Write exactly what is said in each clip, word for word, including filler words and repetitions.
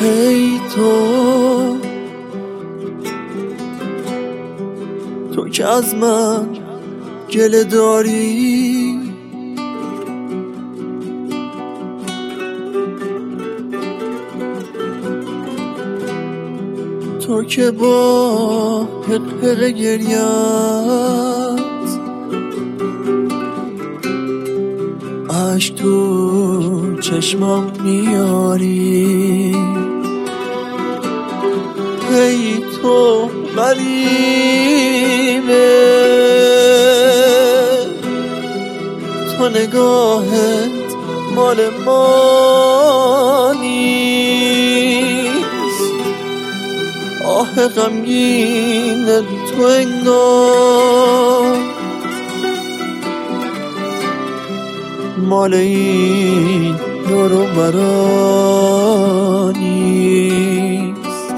هی تو تو که از من گله داری، تو که با حق حق گریت عشق تو چشمام میاری. ای تو غریبه، تو نگاهت مال ما نیست، آه غمگین تو انگار مال این دور و برا نیست.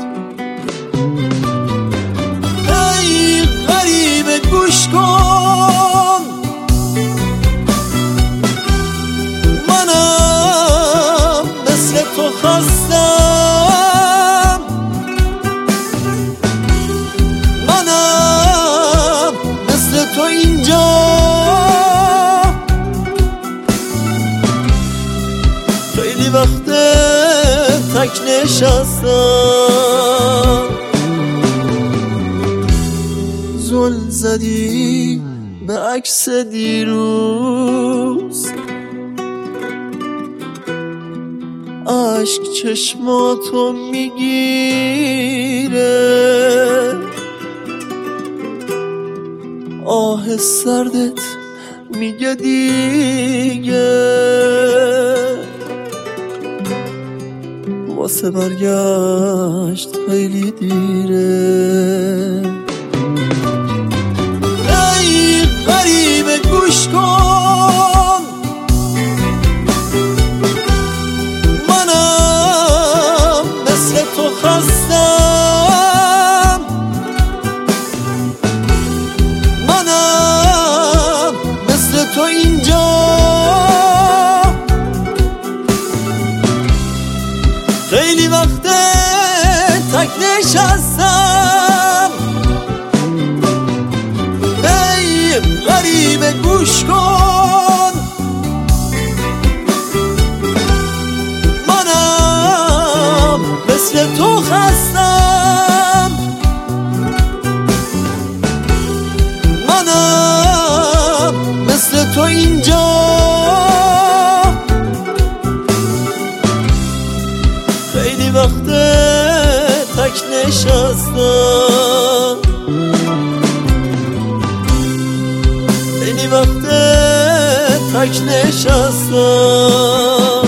ای غریبه گوش کن، منم مثل تو خستم، منم مثل تو اینجا خیلی وقته تک نشستم. زل زدی به عکس دیروز، عشق چشماتو میگیره، آه سردت میگه دیگه واسه برگشت خیلی دیره. ای غریبه گوش کن، منم مثل تو خستم، منم مثل تو اینجا خیلی وقته تک نشستم. ای غریبه گوش کن، منم مثل تو خستم، منم مثل تو اینجا خیلی وقته تک نشستم، خیلی وقته تک نشستم.